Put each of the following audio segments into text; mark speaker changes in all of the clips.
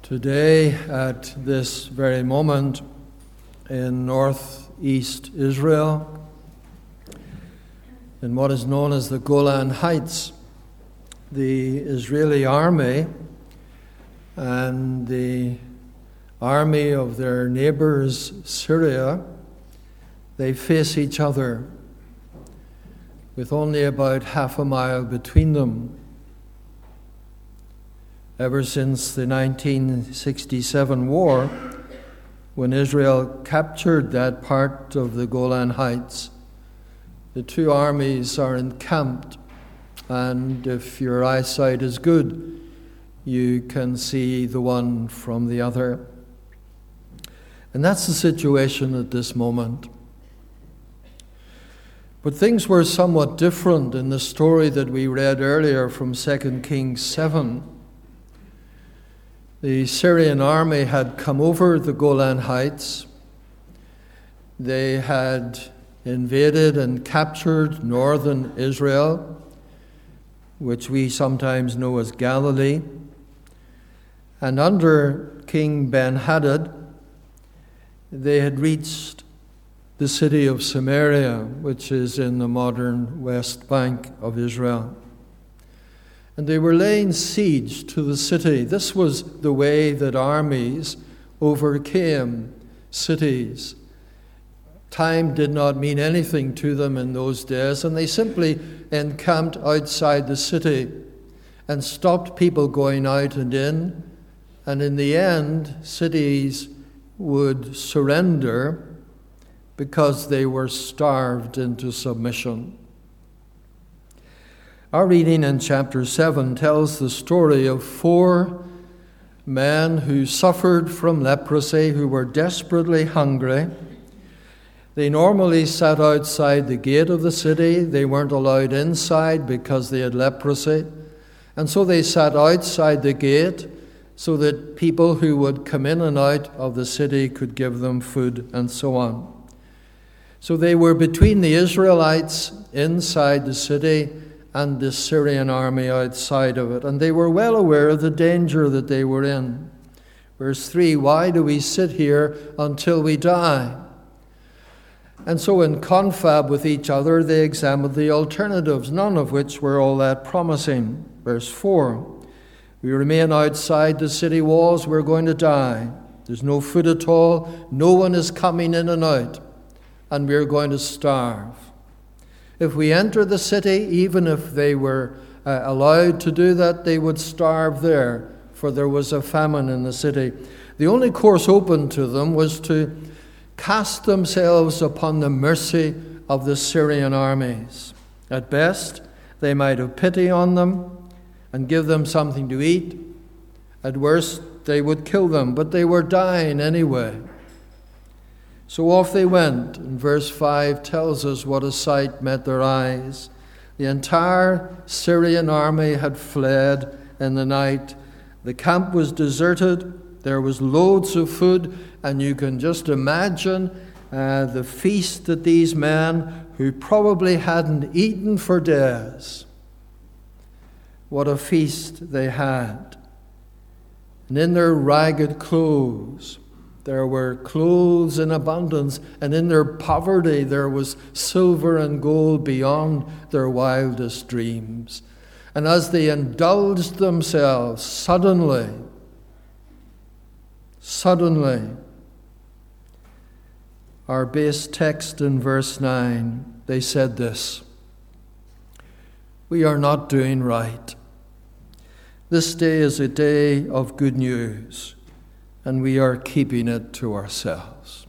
Speaker 1: Today, at this very moment, in northeast Israel, in what is known as the Golan Heights, the Israeli army and the army of their neighbors, Syria, they face each other with only about half a mile between them. Ever since the 1967 war, when Israel captured that part of the Golan Heights, the two armies are encamped, and if your eyesight is good, you can see the one from the other. And that's the situation at this moment. But things were somewhat different in the story that we read earlier from 2 Kings 7. The Syrian army had come over the Golan Heights. They had invaded and captured northern Israel, which we sometimes know as Galilee. And under King Ben-Hadad, they had reached the city of Samaria, which is in the modern West Bank of Israel. And they were laying siege to the city. This was the way that armies overcame cities. Time did not mean anything to them in those days, and they simply encamped outside the city and stopped people going out and in. And in the end, cities would surrender because they were starved into submission. Our reading in chapter 7 tells the story of 4 men who suffered from leprosy, who were desperately hungry. They normally sat outside the gate of the city. They weren't allowed inside because they had leprosy. And so they sat outside the gate so that people who would come in and out of the city could give them food and so on. So they were between the Israelites inside the city and the Syrian army outside of it. And they were well aware of the danger that they were in. Verse 3, why do we sit here until we die? And so in confab with each other, they examined the alternatives, none of which were all that promising. Verse 4, we remain outside the city walls, we're going to die. There's no food at all, no one is coming in and out, and we're going to starve. If we enter the city, even if they were allowed to do that, they would starve there, for there was a famine in the city. The only course open to them was to cast themselves upon the mercy of the Syrian armies. At best, they might have pity on them and give them something to eat. At worst, they would kill them, but they were dying anyway. So off they went, and verse 5 tells us what a sight met their eyes. The entire Syrian army had fled in the night. The camp was deserted. There was loads of food, and you can just imagine the feast that these men, who probably hadn't eaten for days, what a feast they had. And in their ragged clothes, there were clothes in abundance, and in their poverty there was silver and gold beyond their wildest dreams. And as they indulged themselves, suddenly, our base text in verse 9, they said this, we are not doing right. This day is a day of good news, and we are keeping it to ourselves.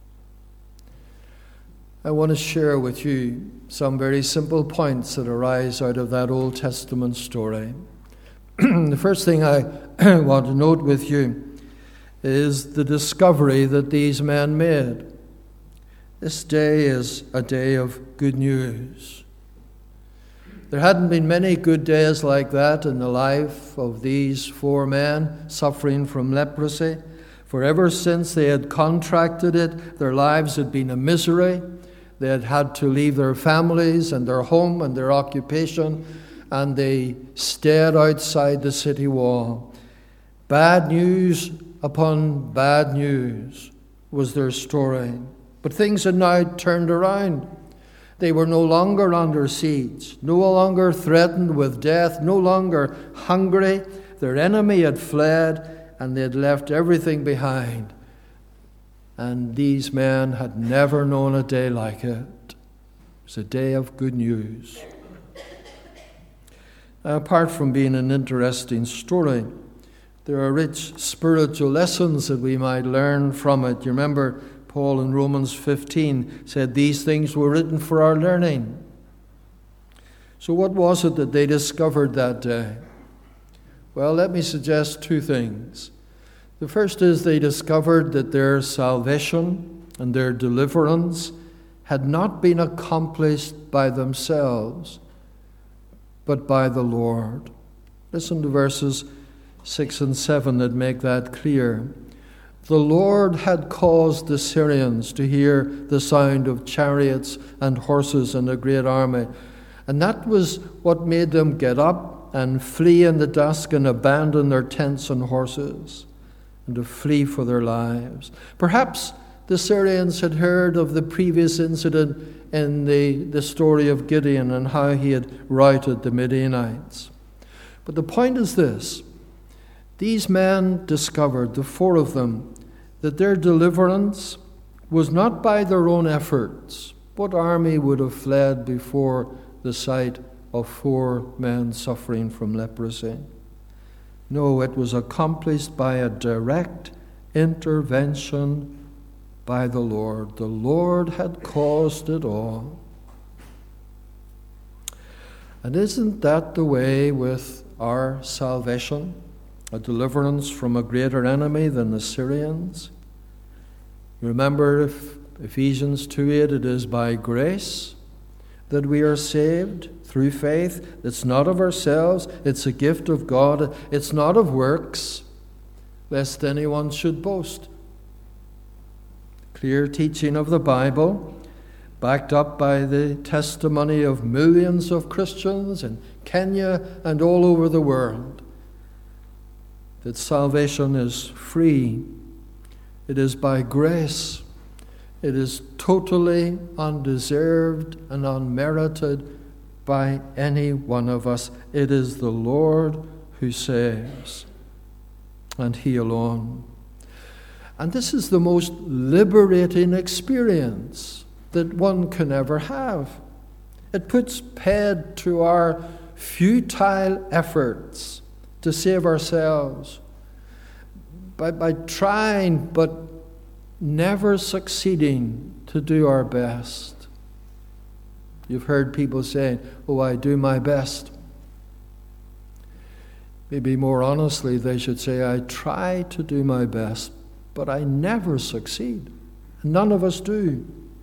Speaker 1: I want to share with you some very simple points that arise out of that Old Testament story. The first thing I want to note with you is the discovery that these men made. This day is a day of good news. There hadn't been many good days like that in the life of these 4 men suffering from leprosy. For ever since they had contracted it, their lives had been a misery. They had had to leave their families and their home and their occupation, and they stayed outside the city wall. Bad news upon bad news was their story. But things had now turned around. They were no longer under siege, no longer threatened with death, no longer hungry. Their enemy had fled, and they had left everything behind. And these men had never known a day like it. It was a day of good news. Now, apart from being an interesting story, there are rich spiritual lessons that we might learn from it. You remember Paul in Romans 15 said these things were written for our learning. So what was it that they discovered that day? Well, let me suggest two things. The first is they discovered that their salvation and their deliverance had not been accomplished by themselves, but by the Lord. Listen to verses 6 and 7 that make that clear. The Lord had caused the Syrians to hear the sound of chariots and horses and a great army. And that was what made them get up and flee in the dusk and abandon their tents and horses and to flee for their lives. Perhaps the Syrians had heard of the previous incident in the story of Gideon and how he had routed the Midianites. But the point is this. These men discovered, the four of them, that their deliverance was not by their own efforts. What army would have fled before the sight of four men suffering from leprosy? No, it was accomplished by a direct intervention by the Lord. The Lord had caused it all. And isn't that the way with our salvation? A deliverance from a greater enemy than the Syrians. Remember Ephesians 2:8, it is by grace that we are saved through faith. It's not of ourselves, it's a gift of God. It's not of works, lest anyone should boast. Clear teaching of the Bible, backed up by the testimony of millions of Christians in Kenya and all over the world, that salvation is free. It is by grace. It is totally undeserved and unmerited by any one of us. It is the Lord who saves, and He alone. And this is the most liberating experience that one can ever have. It puts paid to our futile efforts to save ourselves by trying but never succeeding to do our best. You've heard people saying, "Oh, I do my best." Maybe more honestly, they should say, "I try to do my best, but I never succeed." None of us do.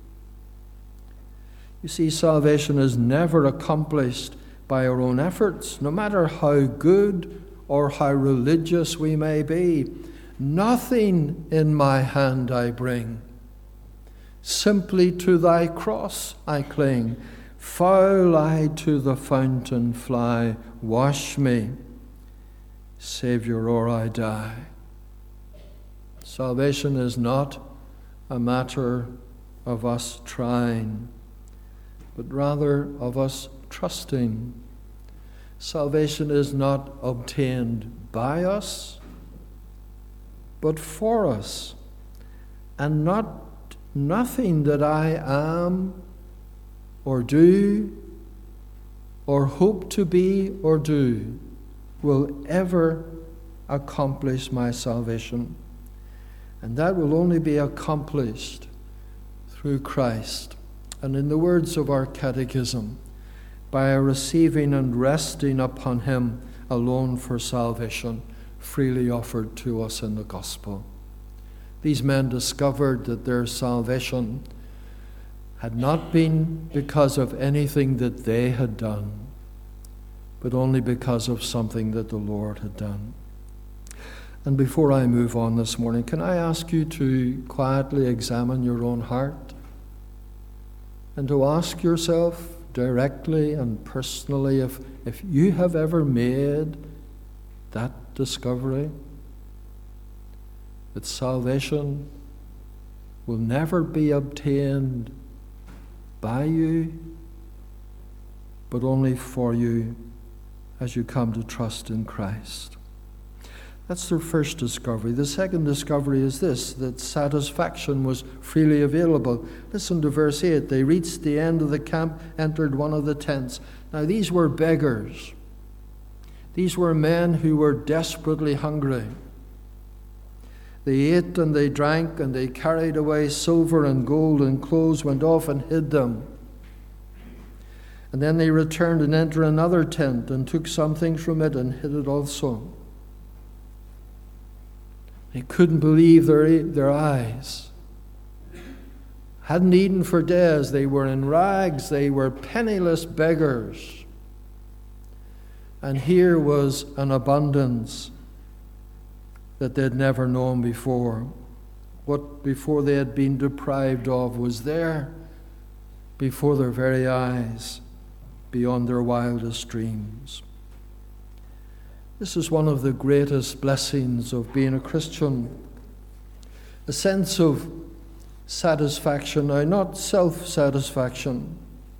Speaker 1: You see, salvation is never accomplished by our own efforts, no matter how good or how religious we may be. Nothing in my hand I bring. Simply to thy cross I cling. Foul I to the fountain fly. Wash me, Saviour, or I die. Salvation is not a matter of us trying, but rather of us trusting. Salvation is not obtained by us, but for us. And nothing that I am or do or hope to be or do will ever accomplish my salvation. And that will only be accomplished through Christ. And in the words of our catechism, by a receiving and resting upon Him alone for salvation, freely offered to us in the gospel. These men discovered that their salvation had not been because of anything that they had done, but only because of something that the Lord had done. And before I move on this morning, can I ask you to quietly examine your own heart and to ask yourself directly and personally if you have ever made that discovery? that salvation will never be obtained by you, but only for you as you come to trust in Christ. That's their first discovery. The second discovery is this, that satisfaction was freely available. Listen to verse 8. They reached the end of the camp, entered one of the tents. Now these were beggars. These were men who were desperately hungry. They ate and they drank and they carried away silver and gold and clothes, went off and hid them. And then they returned and entered another tent and took something from it and hid it also. They couldn't believe their eyes. Hadn't eaten for days. They were in rags. They were penniless beggars. And here was an abundance that they'd never known before. What before they had been deprived of was there before their very eyes, beyond their wildest dreams. This is one of the greatest blessings of being a Christian. A sense of satisfaction, now not self-satisfaction,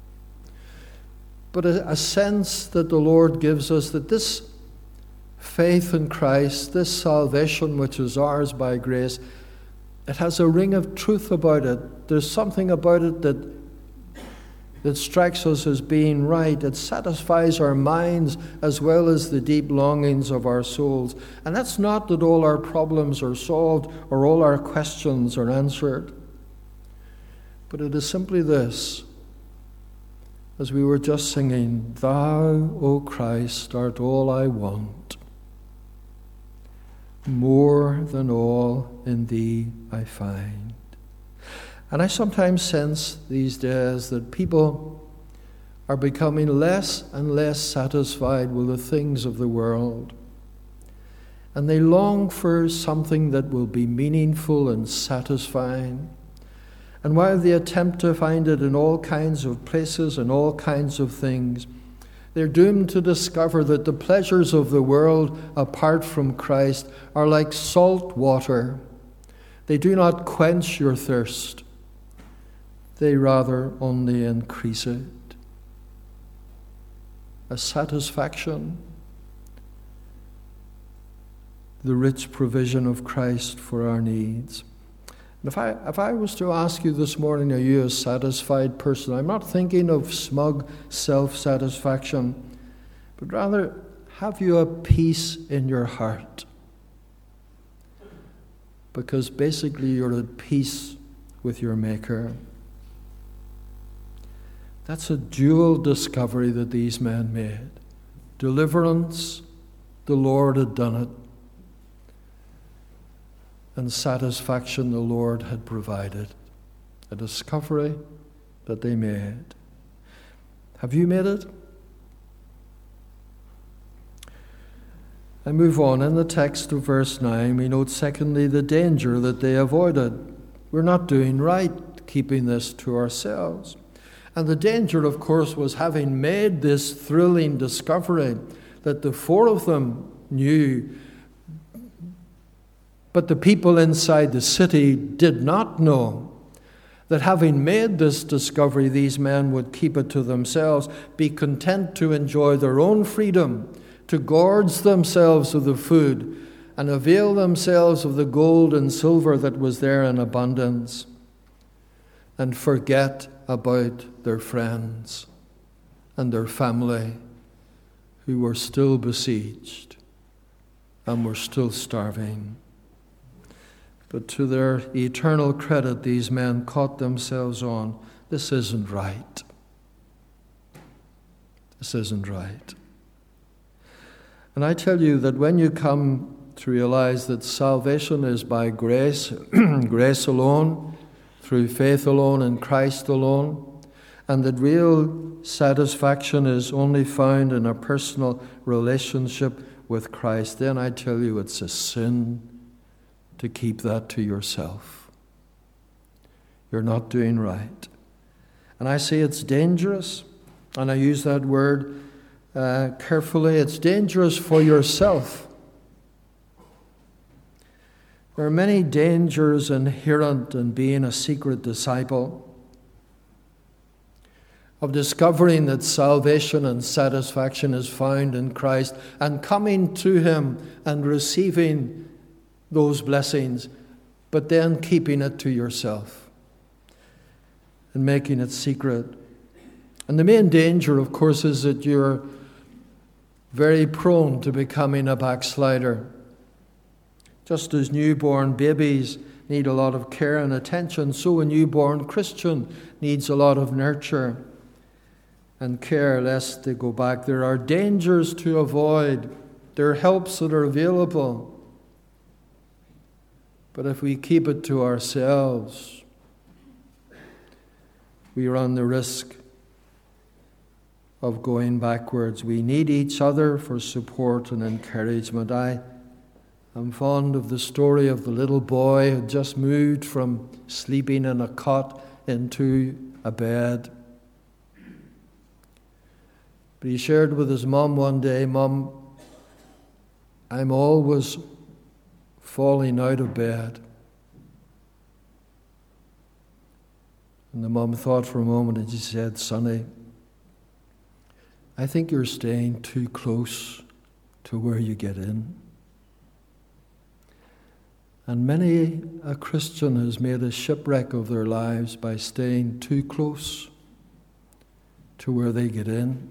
Speaker 1: but a sense that the Lord gives us that this faith in Christ, this salvation which is ours by grace, it has a ring of truth about it. There's something about it that strikes us as being right. It satisfies our minds as well as the deep longings of our souls. And that's not that all our problems are solved or all our questions are answered. But it is simply this, as we were just singing, Thou, O Christ, art all I want. More than all in Thee I find. And I sometimes sense these days that people are becoming less and less satisfied with the things of the world. And they long for something that will be meaningful and satisfying. And while they attempt to find it in all kinds of places and all kinds of things, they're doomed to discover that the pleasures of the world apart from Christ are like salt water. They do not quench your thirst. They rather only increase it. A satisfaction, the rich provision of Christ for our needs. And if I was to ask you this morning, are you a satisfied person? I'm not thinking of smug self-satisfaction, but rather, have you a peace in your heart? Because basically you're at peace with your Maker. That's a dual discovery that these men made. Deliverance, the Lord had done it. And satisfaction, the Lord had provided. A discovery that they made. Have you made it? I move on. In the text of verse 9, we note secondly the danger that they avoided. We're not doing right keeping this to ourselves. And the danger, of course, was having made this thrilling discovery that the four of them knew, but the people inside the city did not know, that having made this discovery, these men would keep it to themselves, be content to enjoy their own freedom, to gorge themselves of the food, and avail themselves of the gold and silver that was there in abundance, and forget about their friends and their family who were still besieged and were still starving. But to their eternal credit, these men caught themselves on, this isn't right. This isn't right. And I tell you that when you come to realize that salvation is by grace, grace alone, through faith alone in Christ alone, and that real satisfaction is only found in a personal relationship with Christ, then I tell you it's a sin to keep that to yourself. You're not doing right. And I say it's dangerous, and I use that word carefully. It's dangerous for yourself There are many dangers inherent in being a secret disciple, of discovering that salvation and satisfaction is found in Christ and coming to Him and receiving those blessings, but then keeping it to yourself and making it secret. And the main danger, of course, is that you're very prone to becoming a backslider. Just as newborn babies need a lot of care and attention, so a newborn Christian needs a lot of nurture and care lest they go back. There are dangers to avoid. There are helps that are available. But if we keep it to ourselves, we run the risk of going backwards. We need each other for support and encouragement. I'm fond of the story of the little boy who had just moved from sleeping in a cot into a bed. But he shared with his mum one day, "Mum, I'm always falling out of bed." And the mum thought for a moment and she said, "Sonny, I think you're staying too close to where you get in." And many a Christian has made a shipwreck of their lives by staying too close to where they get in.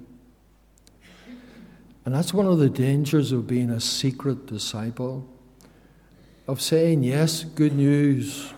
Speaker 1: And that's one of the dangers of being a secret disciple, of saying, yes, good news,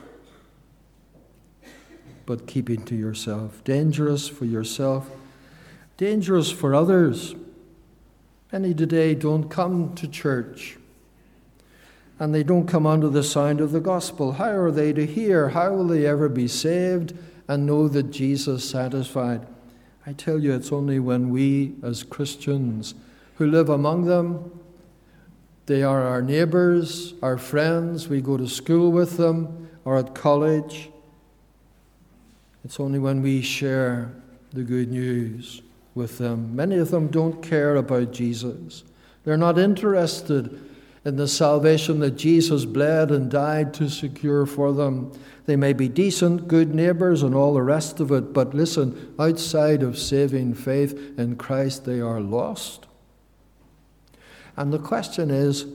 Speaker 1: but keeping to yourself. Dangerous for yourself, dangerous for others. Many today don't come to church, and they don't come under the sound of the gospel. How are they to hear? How will they ever be saved and know that Jesus satisfied? I tell you, it's only when we as Christians who live among them, they are our neighbours, our friends, we go to school with them or at college. It's only when we share the good news with them. Many of them don't care about Jesus. They're not interested in the salvation that Jesus bled and died to secure for them. They may be decent, good neighbours and all the rest of it, but listen, outside of saving faith in Christ, they are lost. And the question is,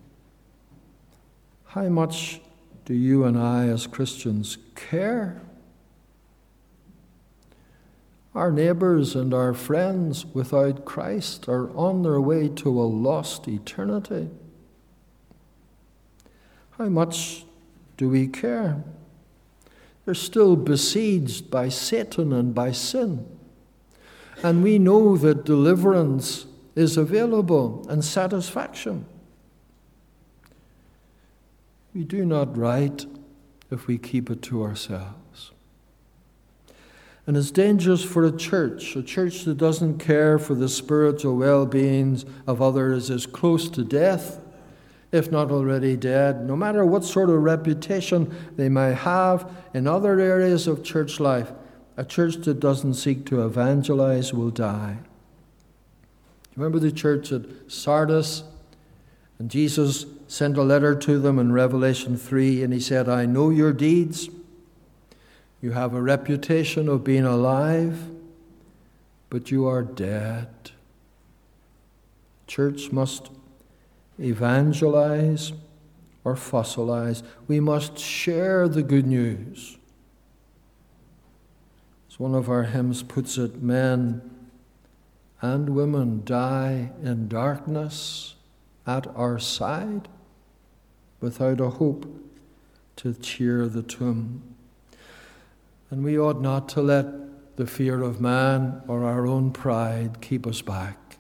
Speaker 1: how much do you and I as Christians care? Our neighbours and our friends without Christ are on their way to a lost eternity. How much do we care? They're still besieged by Satan and by sin. And we know that deliverance is available and satisfaction. We do not right if we keep it to ourselves. And it's dangerous for a church that doesn't care for the spiritual well-beings of others is close to death, if not already dead. No matter what sort of reputation they may have in other areas of church life, a church that doesn't seek to evangelize will die. Remember the church at Sardis? And Jesus sent a letter to them in Revelation 3, and he said, "I know your deeds. You have a reputation of being alive, but you are dead." Church must evangelize or fossilize. We must share the good news. As one of our hymns puts it, men and women die in darkness at our side without a hope to cheer the tomb. And we ought not to let the fear of man or our own pride keep us back.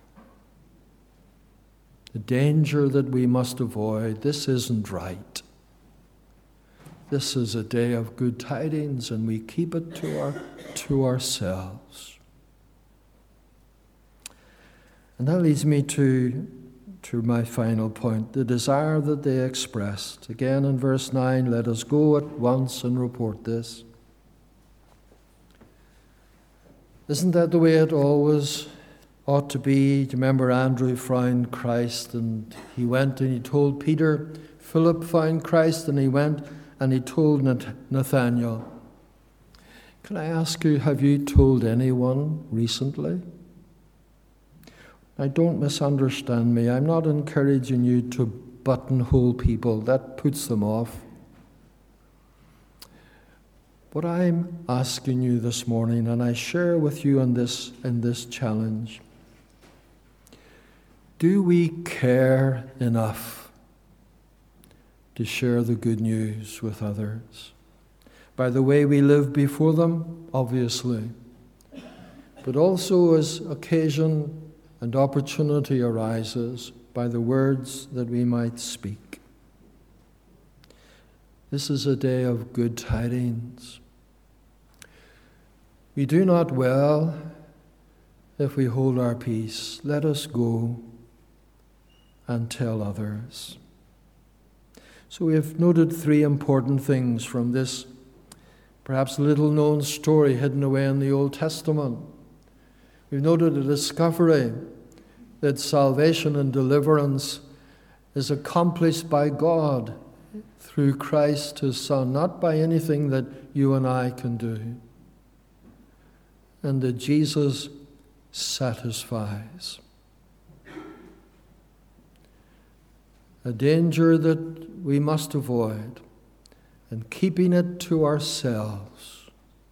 Speaker 1: The danger that we must avoid, this isn't right. This is a day of good tidings, and we keep it to ourselves. And that leads me to my final point, the desire that they expressed. Again in verse 9, let us go at once and report this. Isn't that the way it always ought to be? Do you remember Andrew found Christ and he went and he told Peter, Philip found Christ and he went and he told Nathanael. Can I ask you, have you told anyone recently? Now, don't misunderstand me. I'm not encouraging you to buttonhole people. That puts them off. But I'm asking you this morning, and I share with you in this challenge, do we care enough to share the good news with others? By the way we live before them, obviously, but also as occasion and opportunity arises, by the words that we might speak. This is a day of good tidings. We do not well if we hold our peace. Let us go and tell others. So we have noted three important things from this perhaps little-known story hidden away in the Old Testament. We've noted a discovery that salvation and deliverance is accomplished by God through Christ, his Son, not by anything that you and I can do. And that Jesus satisfies. A danger that we must avoid, and keeping it to ourselves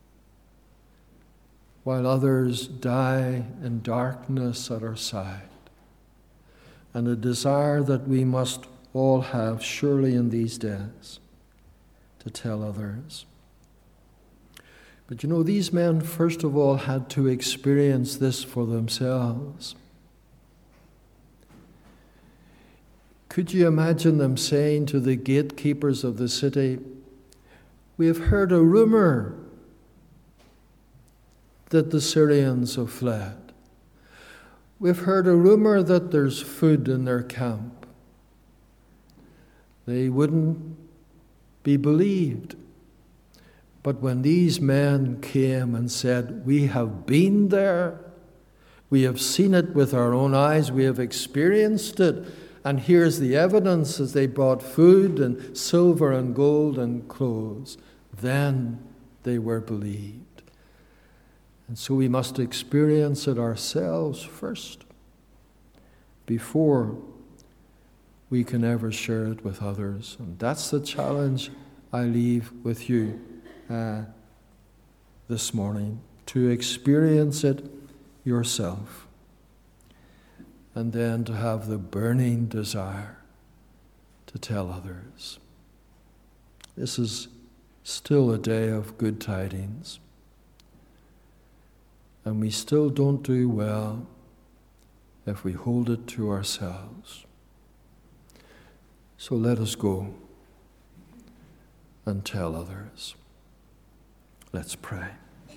Speaker 1: while others die in darkness at our side. And a desire that we must all have, surely in these days, to tell others. But you know, these men, first of all, had to experience this for themselves. Could you imagine them saying to the gatekeepers of the city, "We have heard a rumor that the Syrians have fled. We've heard a rumor that there's food in their camp." They wouldn't be believed. But when these men came and said, "We have been there, we have seen it with our own eyes, we have experienced it, and here's the evidence," as they brought food and silver and gold and clothes, then they were believed. And so we must experience it ourselves first, before we can ever share it with others. And that's the challenge I leave with you this morning, to experience it yourself, and then to have the burning desire to tell others. This is still a day of good tidings, and we still don't do well if we hold it to ourselves. So let us go and tell others. Let's pray.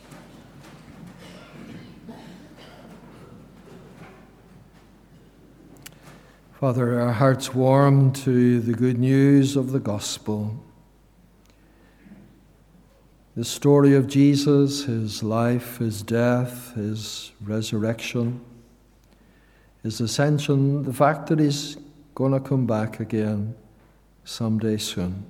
Speaker 1: Father, our hearts warm to the good news of the gospel. The story of Jesus, his life, his death, his resurrection, his ascension, the fact that he's going to come back again someday soon.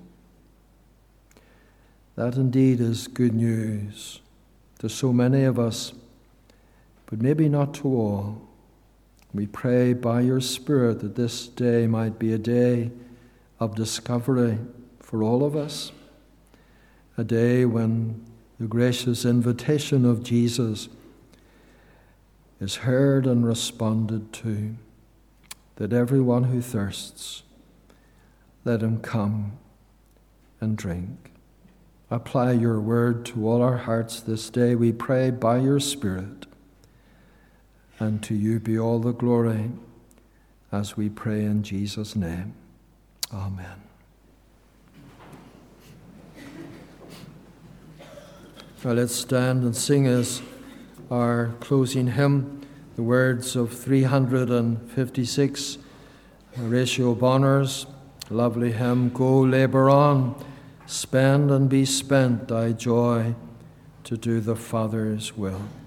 Speaker 1: That indeed is good news to so many of us, but maybe not to all. We pray by your Spirit that this day might be a day of discovery for all of us, a day when the gracious invitation of Jesus is heard and responded to, that everyone who thirsts, let him come and drink. Apply your word to all our hearts this day, we pray, by your Spirit. And to you be all the glory, as we pray in Jesus' name. Amen. Now let's stand and sing as our closing hymn, the words of 356, Horatio Bonner's lovely hymn, "Go labor on, spend and be spent thy joy to do the Father's will."